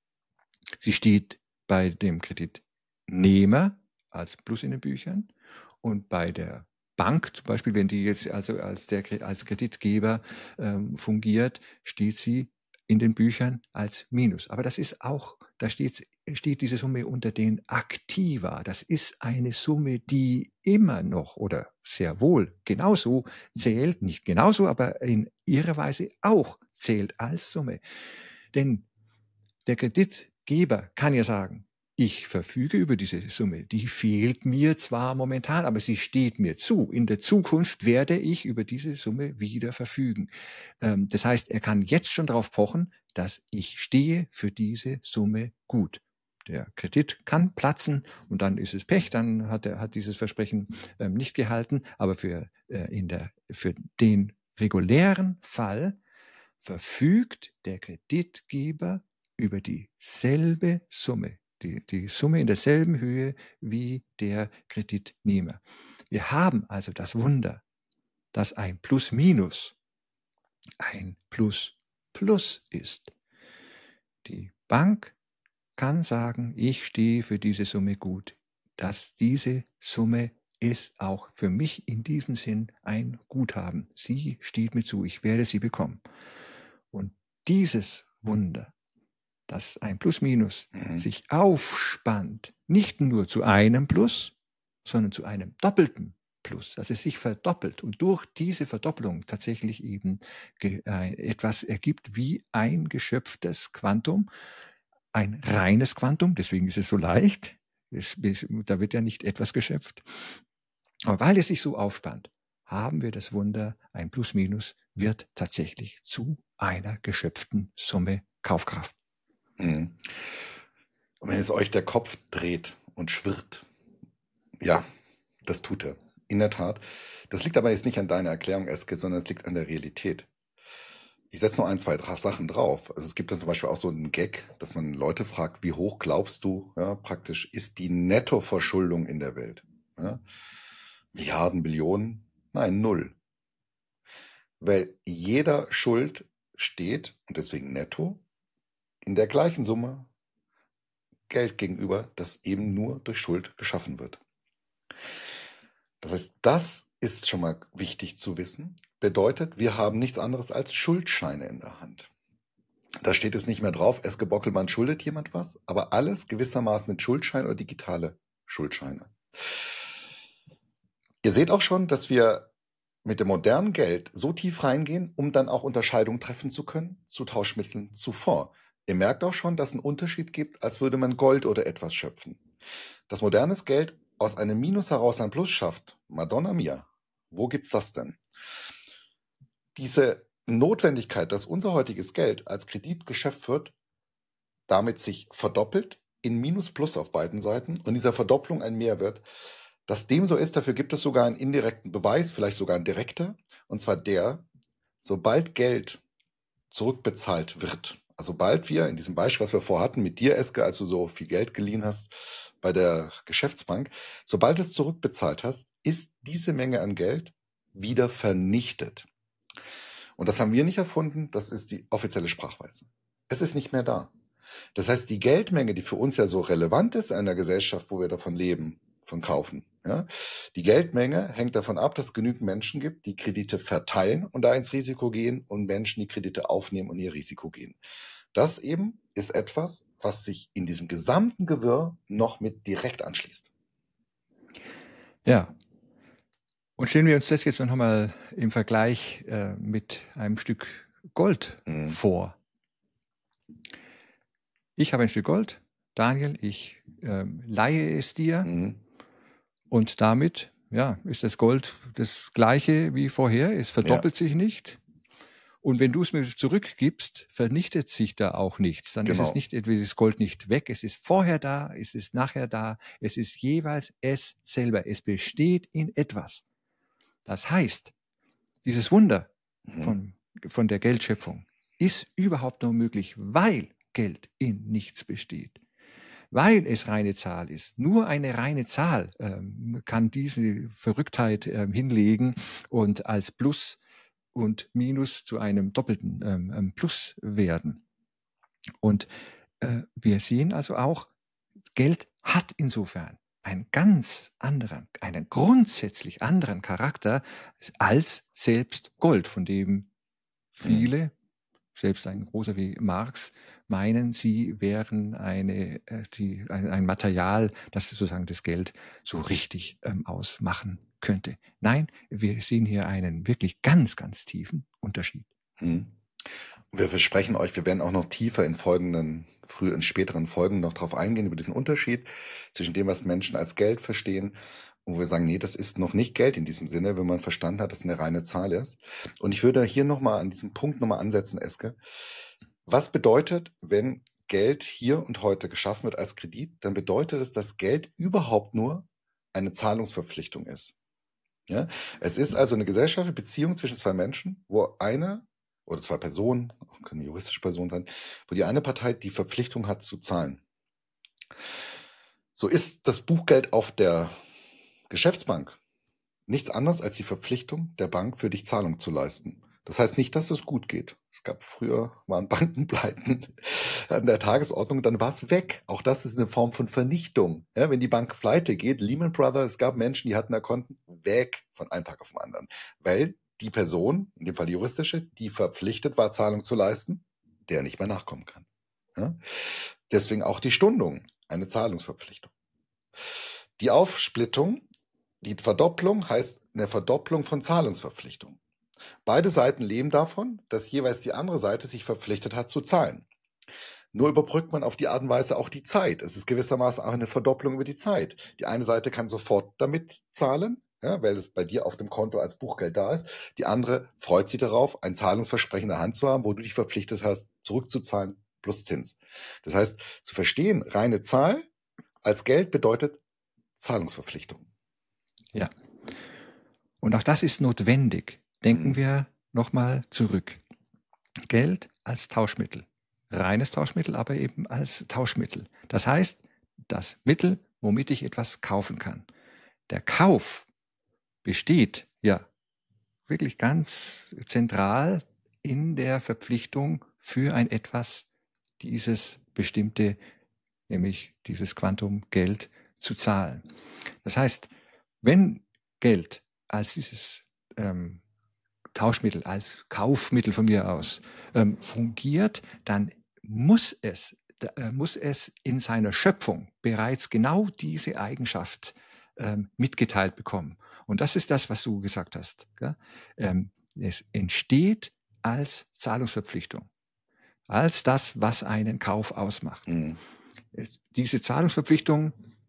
[SPEAKER 2] Sie steht bei dem Kreditnehmer als Plus in den Büchern und bei der Bank, zum Beispiel, wenn die jetzt also als, der, als Kreditgeber ähm, fungiert, steht sie in den Büchern als Minus. Aber das ist auch, da steht, steht diese Summe unter den Aktiva. Das ist eine Summe, die immer noch oder sehr wohl genauso zählt, nicht genauso, aber in ihrer Weise auch zählt als Summe. Denn der Kreditgeber kann ja sagen, ich verfüge über diese Summe. Die fehlt mir zwar momentan, aber sie steht mir zu. In der Zukunft werde ich über diese Summe wieder verfügen. Ähm, das heißt, er kann jetzt schon darauf pochen, dass ich stehe für diese Summe gut. Der Kredit kann platzen und dann ist es Pech, dann hat er hat dieses Versprechen ähm, nicht gehalten. Aber für, äh, in der, für den regulären Fall verfügt der Kreditgeber über dieselbe Summe, die, die Summe in derselben Höhe wie der Kreditnehmer. Wir haben also das Wunder, dass ein Plus-Minus ein Plus-Plus ist. Die Bank kann sagen, ich stehe für diese Summe gut, dass diese Summe ist auch für mich in diesem Sinn ein Guthaben. Sie steht mir zu, ich werde sie bekommen. Und dieses Wunder, dass ein Plus-Minus
[SPEAKER 1] Mhm.
[SPEAKER 2] sich aufspannt, nicht nur zu einem Plus, sondern zu einem doppelten Plus, dass es sich verdoppelt und durch diese Verdoppelung tatsächlich eben ge- äh, etwas ergibt wie ein geschöpftes Quantum, ein reines Quantum, deswegen ist es so leicht, es, da wird ja nicht etwas geschöpft. Aber weil es sich so aufspannt, haben wir das Wunder, ein Plus-Minus wird tatsächlich zu einer geschöpften Summe Kaufkraft.
[SPEAKER 1] Mhm. Und wenn es euch der Kopf dreht und schwirrt, ja, das tut er. In der Tat. Das liegt aber jetzt nicht an deiner Erklärung, Eske, sondern es liegt an der Realität. Ich setze noch ein, zwei Dra- Sachen drauf. Also es gibt dann zum Beispiel auch so einen Gag, dass man Leute fragt, wie hoch glaubst du, ja, praktisch ist die Nettoverschuldung in der Welt? Ja? Milliarden, Billionen? Nein, null. Weil jeder Schuld steht, und deswegen netto, in der gleichen Summe Geld gegenüber, das eben nur durch Schuld geschaffen wird. Das heißt, das ist schon mal wichtig zu wissen. Bedeutet, wir haben nichts anderes als Schuldscheine in der Hand. Da steht es nicht mehr drauf, Eske Bockelmann schuldet jemand was, aber alles gewissermaßen sind Schuldscheine oder digitale Schuldscheine. Ihr seht auch schon, dass wir mit dem modernen Geld so tief reingehen, um dann auch Unterscheidungen treffen zu können zu Tauschmitteln zuvor. Ihr merkt auch schon, dass es einen Unterschied gibt, als würde man Gold oder etwas schöpfen. Dass modernes Geld aus einem Minus heraus ein Plus schafft, Madonna mia, wo gibt's das denn? Diese Notwendigkeit, dass unser heutiges Geld als Kredit geschöpft wird, damit sich verdoppelt in Minus Plus auf beiden Seiten und dieser Verdopplung ein Mehrwert, dass dem so ist, dafür gibt es sogar einen indirekten Beweis, vielleicht sogar ein direkter, und zwar der, sobald Geld zurückbezahlt wird, also sobald wir, in diesem Beispiel, was wir vorhatten, mit dir, Eske, als du so viel Geld geliehen hast bei der Geschäftsbank, sobald du es zurückbezahlt hast, ist diese Menge an Geld wieder vernichtet. Und das haben wir nicht erfunden, das ist die offizielle Sprachweise. Es ist nicht mehr da. Das heißt, die Geldmenge, die für uns ja so relevant ist in einer Gesellschaft, wo wir davon leben, von kaufen, ja, die Geldmenge hängt davon ab, dass es genügend Menschen gibt, die Kredite verteilen und da ins Risiko gehen und Menschen, die Kredite aufnehmen und ihr Risiko gehen. Das eben ist etwas, was sich in diesem gesamten Gewirr noch mit direkt anschließt.
[SPEAKER 2] Ja. Und stellen wir uns das jetzt noch mal im Vergleich äh, mit einem Stück Gold
[SPEAKER 1] Mhm.
[SPEAKER 2] vor. Ich habe ein Stück Gold, Daniel, ich ähm, leihe es dir
[SPEAKER 1] Mhm.
[SPEAKER 2] und damit ja, ist das Gold das gleiche wie vorher, es verdoppelt sich nicht. Und wenn du es mir zurückgibst, vernichtet sich da auch nichts. Dann ist es
[SPEAKER 1] Genau.
[SPEAKER 2] nicht, wird das Gold nicht weg. Es ist vorher da, es ist nachher da. Es ist jeweils es selber. Es besteht in etwas. Das heißt, dieses Wunder
[SPEAKER 1] Mhm.
[SPEAKER 2] von, von der Geldschöpfung ist überhaupt nur möglich, weil Geld in nichts besteht. Weil es reine Zahl ist. Nur eine reine Zahl ähm, kann diese Verrücktheit ähm, hinlegen und als Plus und Minus zu einem doppelten ähm, ähm, Plus werden. Und äh, wir sehen also auch, Geld hat insofern einen ganz anderen, einen grundsätzlich anderen Charakter als selbst Gold, von dem viele, selbst ein großer wie Marx, meinen, sie wären eine, äh, die, ein, ein Material, das sozusagen das Geld so richtig ähm, ausmachen könnte. Nein, wir sehen hier einen wirklich ganz, ganz tiefen Unterschied.
[SPEAKER 1] Mhm. Wir versprechen euch, wir werden auch noch tiefer in folgenden, früh in späteren Folgen noch drauf eingehen, über diesen Unterschied zwischen dem, was Menschen als Geld verstehen, und wo wir sagen, nee, das ist noch nicht Geld in diesem Sinne, wenn man verstanden hat, dass es eine reine Zahl ist. Und ich würde hier nochmal an diesem Punkt nochmal ansetzen, Eske. Was bedeutet, wenn Geld hier und heute geschaffen wird als Kredit, dann bedeutet es, dass Geld überhaupt nur eine Zahlungsverpflichtung ist. Ja? Es ist also eine gesellschaftliche Beziehung zwischen zwei Menschen, wo eine oder zwei Personen, auch können juristische Personen sein, wo die eine Partei die Verpflichtung hat zu zahlen. So ist das Buchgeld auf der Geschäftsbank nichts anderes als die Verpflichtung der Bank, für dich Zahlung zu leisten. Das heißt nicht, dass es gut geht. Es gab früher, waren Bankenpleiten an der Tagesordnung, dann war es weg. Auch das ist eine Form von Vernichtung. Ja, wenn die Bank pleite geht, Lehman Brothers, es gab Menschen, die hatten da Konten, weg von einem Tag auf den anderen. Weil die Person, in dem Fall die juristische, die verpflichtet war, Zahlung zu leisten, der nicht mehr nachkommen kann. Ja? Deswegen auch die Stundung, eine Zahlungsverpflichtung. Die Aufsplittung, die Verdopplung heißt eine Verdopplung von Zahlungsverpflichtungen. Beide Seiten leben davon, dass jeweils die andere Seite sich verpflichtet hat zu zahlen. Nur überbrückt man auf die Art und Weise auch die Zeit. Es ist gewissermaßen auch eine Verdopplung über die Zeit. Die eine Seite kann sofort damit zahlen, ja, weil es bei dir auf dem Konto als Buchgeld da ist. Die andere freut sich darauf, ein Zahlungsversprechen in der Hand zu haben, wo du dich verpflichtet hast, zurückzuzahlen plus Zins. Das heißt, zu verstehen, reine Zahl als Geld bedeutet Zahlungsverpflichtung.
[SPEAKER 2] Ja. Und auch das ist notwendig. Denken
[SPEAKER 1] Mhm.
[SPEAKER 2] wir nochmal zurück. Geld als Tauschmittel. Reines Tauschmittel, aber eben als Tauschmittel. Das heißt, das Mittel, womit ich etwas kaufen kann. Der Kauf besteht ja wirklich ganz zentral in der Verpflichtung für ein etwas, dieses bestimmte, nämlich dieses Quantum Geld zu zahlen. Das heißt, wenn Geld als dieses ähm, Tauschmittel, als Kaufmittel von mir aus ähm, fungiert, dann muss es, da, äh, muss es in seiner Schöpfung bereits genau diese Eigenschaft ähm, mitgeteilt bekommen. Und das ist das, was du gesagt hast. Gell? Ähm, es entsteht als Zahlungsverpflichtung, als das, was einen Kauf ausmacht.
[SPEAKER 1] Mhm.
[SPEAKER 2] Es, diese Zahlungsverpflichtung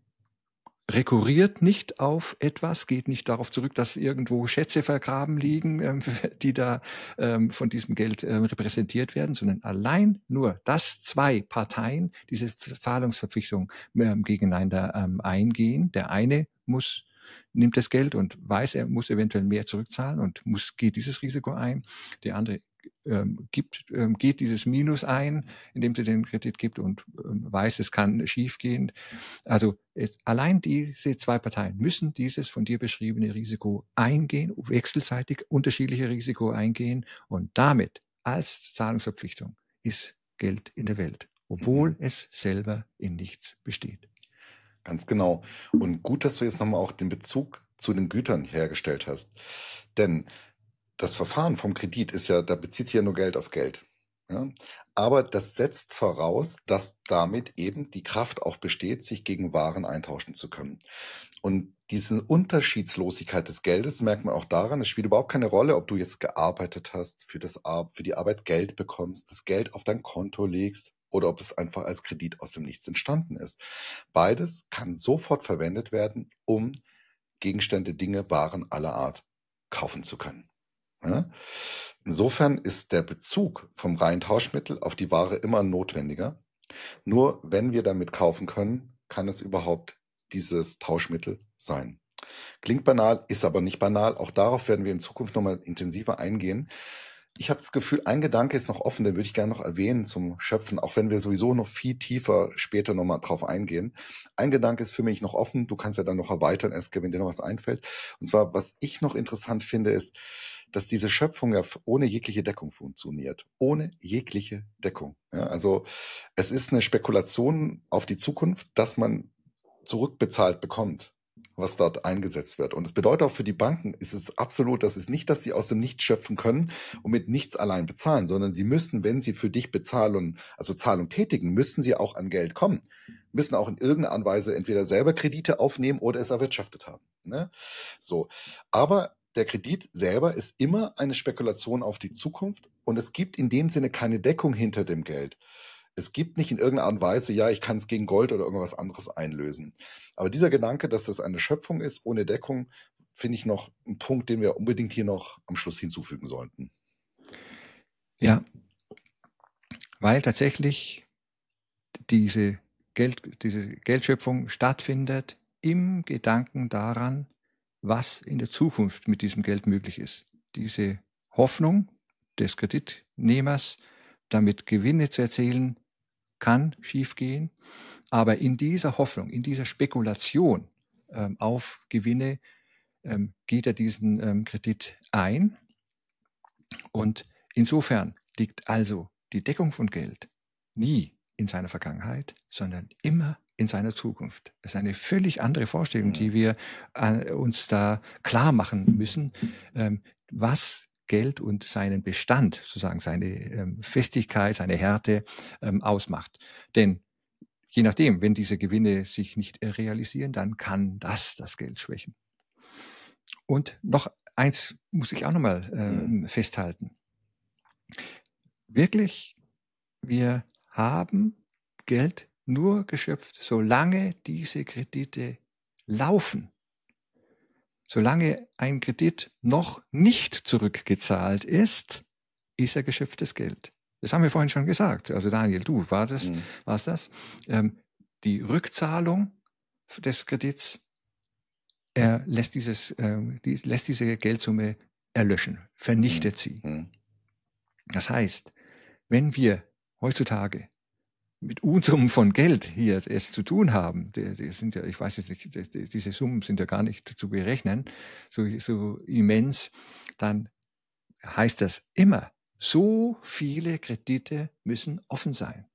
[SPEAKER 2] rekurriert nicht auf etwas, geht nicht darauf zurück, dass irgendwo Schätze vergraben liegen, ähm, die da ähm, von diesem Geld ähm, repräsentiert werden, sondern allein nur, dass zwei Parteien diese Zahlungsverpflichtung ähm, gegeneinander ähm, eingehen. Der eine muss nimmt das Geld und weiß, er muss eventuell mehr zurückzahlen und muss geht dieses Risiko ein. Der andere ähm, gibt, ähm, geht dieses Minus ein, indem sie den Kredit gibt und ähm, weiß, es kann schiefgehen. Also es, allein diese zwei Parteien müssen dieses von dir beschriebene Risiko eingehen, wechselseitig unterschiedliche Risiko eingehen und damit als Zahlungsverpflichtung ist Geld in der Welt, obwohl
[SPEAKER 1] Mhm.
[SPEAKER 2] es selber in nichts besteht.
[SPEAKER 1] Ganz genau. Und gut, dass du jetzt nochmal auch den Bezug zu den Gütern hergestellt hast. Denn das Verfahren vom Kredit ist ja, da bezieht sich ja nur Geld auf Geld. Ja? Aber das setzt voraus, dass damit eben die Kraft auch besteht, sich gegen Waren eintauschen zu können. Und diese Unterschiedslosigkeit des Geldes merkt man auch daran, es spielt überhaupt keine Rolle, ob du jetzt gearbeitet hast, für, das Ar für die Arbeit Geld bekommst, das Geld auf dein Konto legst oder ob es einfach als Kredit aus dem Nichts entstanden ist. Beides kann sofort verwendet werden, um Gegenstände, Dinge, Waren aller Art kaufen zu können. Ja? Insofern ist der Bezug vom reinen Tauschmittel auf die Ware immer notwendiger. Nur wenn wir damit kaufen können, kann es überhaupt dieses Tauschmittel sein. Klingt banal, ist aber nicht banal. Auch darauf werden wir in Zukunft nochmal intensiver eingehen. Ich habe das Gefühl, ein Gedanke ist noch offen, den würde ich gerne noch erwähnen zum Schöpfen, auch wenn wir sowieso noch viel tiefer später nochmal drauf eingehen. Ein Gedanke ist für mich noch offen, du kannst ja dann noch erweitern, Eske, wenn dir noch was einfällt. Und zwar, was ich noch interessant finde, ist, dass diese Schöpfung ja ohne jegliche Deckung funktioniert. Ohne jegliche Deckung. Ja, also es ist eine Spekulation auf die Zukunft, dass man zurückbezahlt bekommt, was dort eingesetzt wird. Und es bedeutet auch für die Banken, ist es absolut, das ist nicht, dass sie aus dem Nichts schöpfen können und mit nichts allein bezahlen, sondern sie müssen, wenn sie für dich bezahlen, also Zahlung tätigen, müssen sie auch an Geld kommen. Müssen auch in irgendeiner Art und Weise entweder selber Kredite aufnehmen oder es erwirtschaftet haben. Ne? So. Aber der Kredit selber ist immer eine Spekulation auf die Zukunft und es gibt in dem Sinne keine Deckung hinter dem Geld. Es gibt nicht in irgendeiner Art und Weise, ja, ich kann es gegen Gold oder irgendwas anderes einlösen. Aber dieser Gedanke, dass das eine Schöpfung ist ohne Deckung, finde ich noch ein Punkt, den wir unbedingt hier noch am Schluss hinzufügen sollten.
[SPEAKER 2] Ja, weil tatsächlich diese, Geld, diese Geldschöpfung stattfindet im Gedanken daran, was in der Zukunft mit diesem Geld möglich ist. Diese Hoffnung des Kreditnehmers, damit Gewinne zu erzielen, kann schiefgehen, aber in dieser Hoffnung, in dieser Spekulation ähm, auf Gewinne ähm, geht er diesen ähm, Kredit ein. Und insofern liegt also die Deckung von Geld nie in seiner Vergangenheit, sondern immer in seiner Zukunft. Das ist eine völlig andere Vorstellung, die wir äh, uns da klar machen müssen, ähm, was Geld und seinen Bestand, sozusagen seine ähm, Festigkeit, seine Härte ähm, ausmacht. Denn je nachdem, wenn diese Gewinne sich nicht realisieren, dann kann das das Geld schwächen. Und noch eins muss ich auch nochmal äh, festhalten. Wirklich, wir haben Geld nur geschöpft, solange diese Kredite laufen. Solange ein Kredit noch nicht zurückgezahlt ist, ist er geschöpftes Geld. Das haben wir vorhin schon gesagt. Also Daniel, du, war das,
[SPEAKER 1] Mhm.
[SPEAKER 2] war's das? Ähm, die Rückzahlung des Kredits, er lässt, dieses, ähm, die, lässt diese Geldsumme erlöschen, vernichtet
[SPEAKER 1] Mhm.
[SPEAKER 2] sie.
[SPEAKER 1] Mhm.
[SPEAKER 2] Das heißt, wenn wir heutzutage mit Unsummen von Geld hier es zu tun haben, die, die sind ja, ich weiß jetzt nicht, die, diese Summen sind ja gar nicht zu berechnen, so, so immens, dann heißt das immer, so viele Kredite müssen offen sein.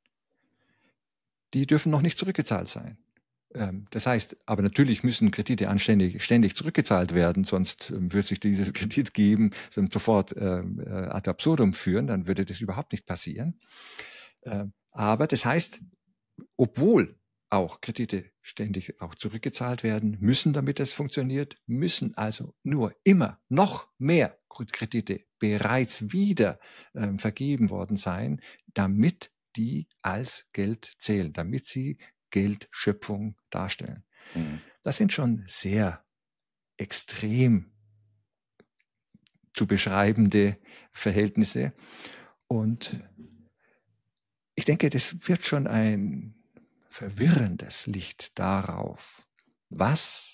[SPEAKER 2] Die dürfen noch nicht zurückgezahlt sein. Das heißt, aber natürlich müssen Kredite anständig ständig zurückgezahlt werden, sonst ähm, wird sich dieses Kredit geben, sofort äh, ad absurdum führen, dann würde das überhaupt nicht passieren. Äh, aber das heißt, obwohl auch Kredite ständig auch zurückgezahlt werden müssen, damit das funktioniert, müssen also nur immer noch mehr Kredite bereits wieder äh, vergeben worden sein, damit die als Geld zählen, damit sie Geldschöpfung darstellen.
[SPEAKER 1] Mhm.
[SPEAKER 2] Das sind schon sehr extrem zu beschreibende Verhältnisse. Und ich denke, das wird schon ein verwirrendes Licht darauf, was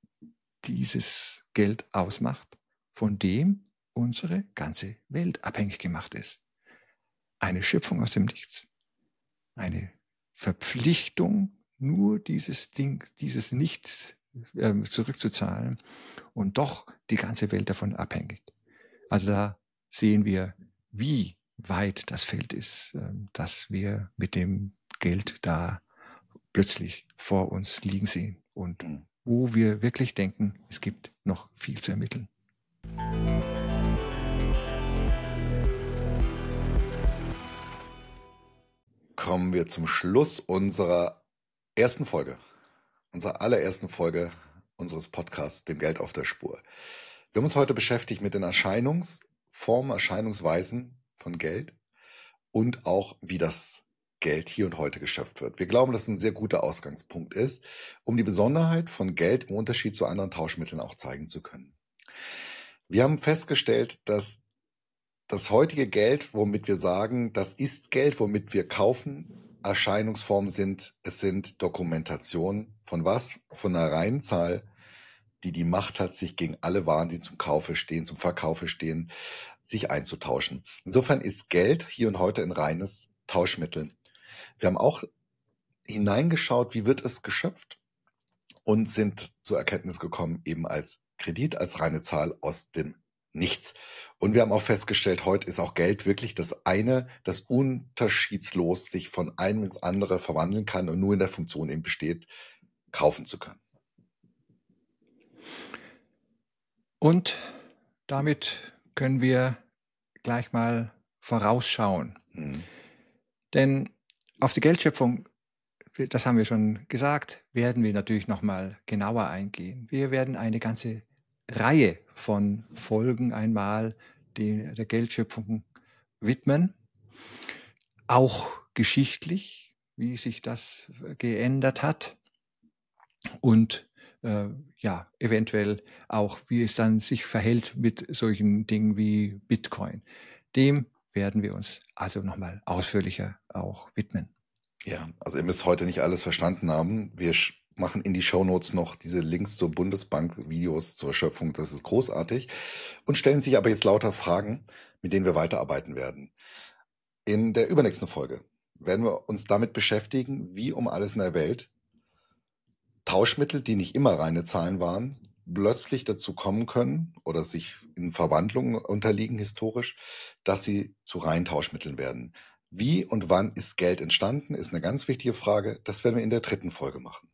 [SPEAKER 2] dieses Geld ausmacht, von dem unsere ganze Welt abhängig gemacht ist. Eine Schöpfung aus dem Nichts. Eine Verpflichtung, nur dieses Ding, dieses Nichts äh, zurückzuzahlen und doch die ganze Welt davon abhängig. Also da sehen wir, wie weit das Feld ist, äh, dass wir mit dem Geld da plötzlich vor uns liegen sehen und
[SPEAKER 1] Mhm.
[SPEAKER 2] wo wir wirklich denken, es gibt noch viel zu ermitteln.
[SPEAKER 1] Kommen wir zum Schluss unserer ersten Folge, unserer allerersten Folge unseres Podcasts, dem Geld auf der Spur. Wir haben uns heute beschäftigt mit den Erscheinungsformen, Erscheinungsweisen von Geld und auch, wie das Geld hier und heute geschöpft wird. Wir glauben, dass es ein sehr guter Ausgangspunkt ist, um die Besonderheit von Geld im Unterschied zu anderen Tauschmitteln auch zeigen zu können. Wir haben festgestellt, dass das heutige Geld, womit wir sagen, das ist Geld, womit wir kaufen, Erscheinungsformen sind. Es sind Dokumentationen von was? Von einer reinen Zahl, die die Macht hat, sich gegen alle Waren, die zum Kaufe stehen, zum Verkaufe stehen, sich einzutauschen. Insofern ist Geld hier und heute ein reines Tauschmittel. Wir haben auch hineingeschaut, wie wird es geschöpft und sind zur Erkenntnis gekommen, eben als Kredit, als reine Zahl aus dem nichts. Und wir haben auch festgestellt, heute ist auch Geld wirklich das eine, das unterschiedslos sich von einem ins andere verwandeln kann und nur in der Funktion eben besteht, kaufen zu können.
[SPEAKER 2] Und damit können wir gleich mal vorausschauen.
[SPEAKER 1] Mhm.
[SPEAKER 2] Denn auf die Geldschöpfung, das haben wir schon gesagt, werden wir natürlich nochmal genauer eingehen. Wir werden eine ganze Reihe von Folgen einmal den, der Geldschöpfung widmen, auch geschichtlich, wie sich das geändert hat und äh, ja, eventuell auch, wie es dann sich verhält mit solchen Dingen wie Bitcoin. Dem werden wir uns also nochmal ausführlicher auch widmen.
[SPEAKER 1] Ja, also ihr müsst heute nicht alles verstanden haben. Wir sch- machen in die Shownotes noch diese Links zur Bundesbank-Videos zur Schöpfung. Das ist großartig. Und stellen sich aber jetzt lauter Fragen, mit denen wir weiterarbeiten werden. In der übernächsten Folge werden wir uns damit beschäftigen, wie um alles in der Welt Tauschmittel, die nicht immer reine Zahlen waren, plötzlich dazu kommen können oder sich in Verwandlungen unterliegen historisch, dass sie zu reinen Tauschmitteln werden. Wie und wann ist Geld entstanden, ist eine ganz wichtige Frage. Das werden wir in der dritten Folge machen.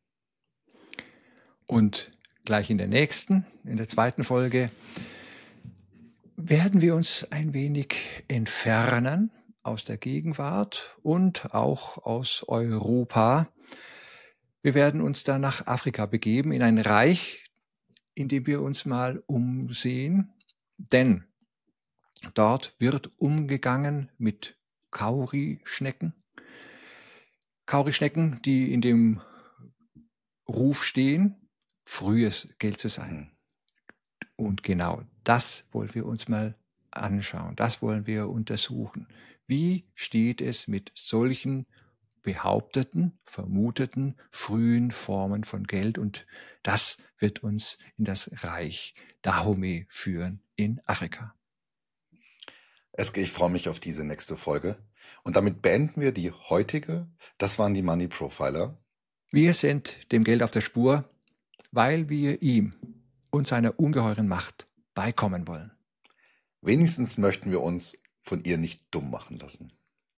[SPEAKER 2] Und gleich in der nächsten, in der zweiten Folge, werden wir uns ein wenig entfernen aus der Gegenwart und auch aus Europa. Wir werden uns dann nach Afrika begeben, in ein Reich, in dem wir uns mal umsehen, denn dort wird umgegangen mit Kaurischnecken. Kaurischnecken, die in dem Ruf stehen, frühes Geld zu sein.
[SPEAKER 1] Mhm.
[SPEAKER 2] Und genau das wollen wir uns mal anschauen, das wollen wir untersuchen. Wie steht es mit solchen behaupteten, vermuteten, frühen Formen von Geld? Und das wird uns in das Reich Dahomey führen in Afrika.
[SPEAKER 1] Eske, ich freue mich auf diese nächste Folge. Und damit beenden wir die heutige. Das waren die Money Profiler.
[SPEAKER 2] Wir sind dem Geld auf der Spur, weil wir ihm und seiner ungeheuren Macht beikommen wollen.
[SPEAKER 1] Wenigstens möchten wir uns von ihr nicht dumm machen lassen.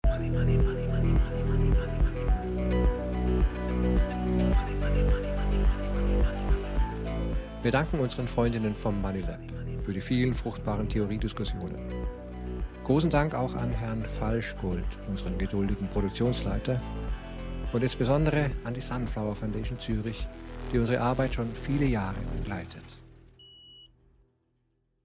[SPEAKER 2] Wir danken unseren Freundinnen vom Money Lab für die vielen fruchtbaren Theoriediskussionen. Großen Dank auch an Herrn Falschgold, unseren geduldigen Produktionsleiter, und insbesondere an die Sunflower Foundation Zürich, die unsere Arbeit schon viele Jahre begleitet.